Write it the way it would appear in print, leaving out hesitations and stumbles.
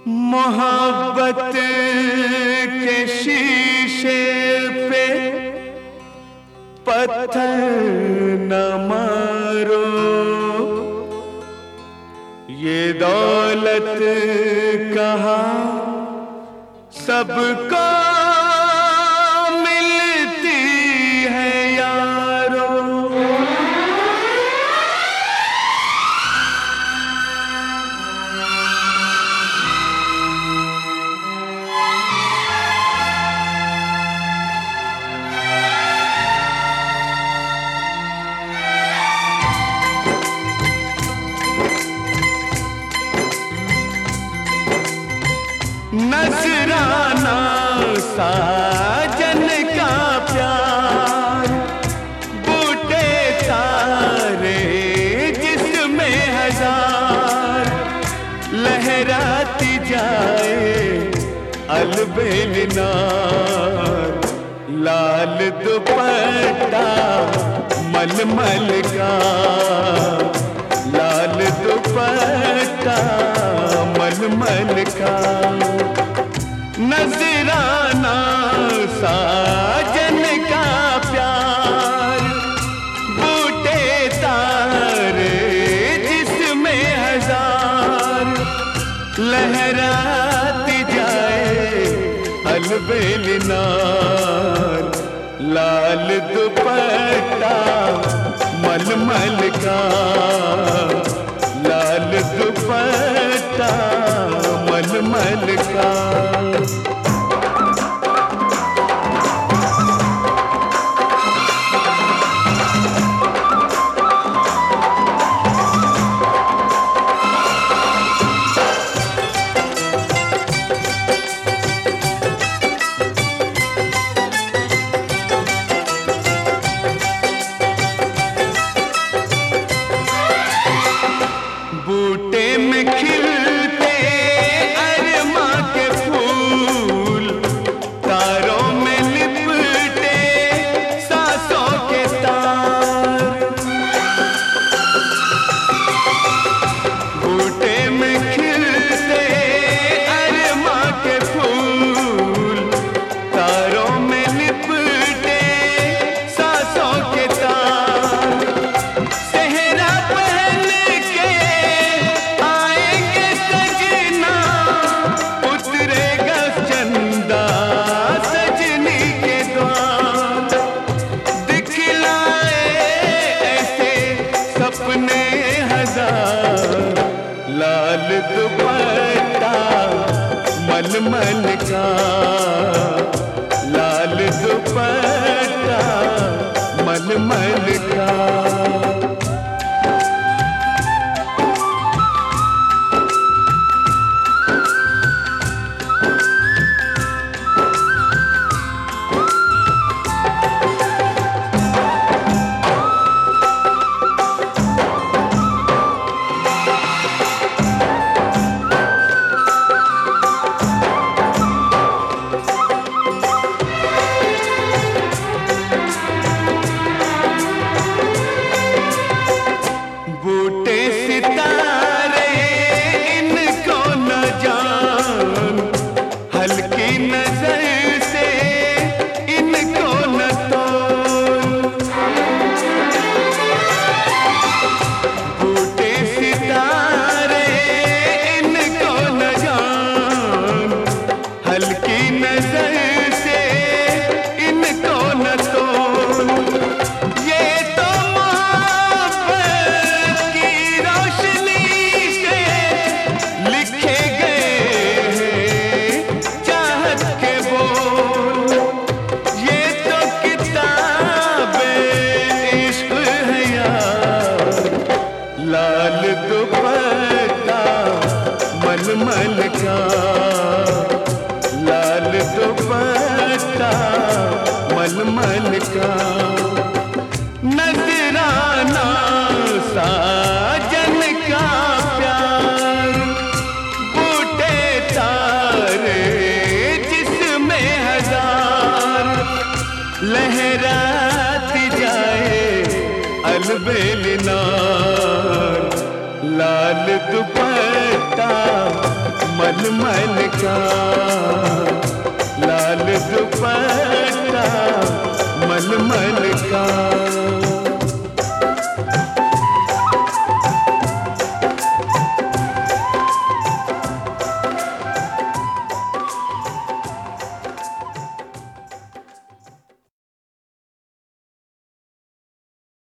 मोहब्बत के शीशे पे पत्थर न मारो, ये दौलत कहाँ सबको मिलती है यारो। नजराना साजन का प्यार, बूटे तारे जिसमें हजार, लहराती जाए अलबेलिनार, लाल दुपट्टा मलमल का, लाल दुपट्टा मलमल का। नजराना साजन का प्यार, बूटे तारे जिसमें हजार, लहराती जाए अलबेलिनार, लाल दुपट्टा मलमल का, लाल दुपट्टा मलमल का। बूटे में खिलते अरमा के फूल, तारों में लिपटे सांसों के तार, बूटे में खिलते अरमा के फूल, तारों में लिपटे सांसों के तार, सेहरा पहन के आएंगे सजना, उतरेगा चंदा सजनी के द्वार, दिखलाए ऐसे सपने हजार, लाल दुपट्टा मलमल का, लाल दुपट्टा मलमल का। बूटे सितारे इनको न जान, हल्की नजर से इनको न तोल, बूटे सितारे इनको न जान, हल्की नजर से इनको न तोल, ये तो लिखे गए हैं चाहत के बोल, ये तो किताबे इश्क है यार, लाल दुपट्टा मलमल का, लाल दुपट्टा मलमल का। नजराना साजन का प्यार, बूटे तारे जिसमें हजार, लहराती जाए अलबेलिनार, लाल दुपट्टा मलमल का, लाल दुपट्टा मलमल का।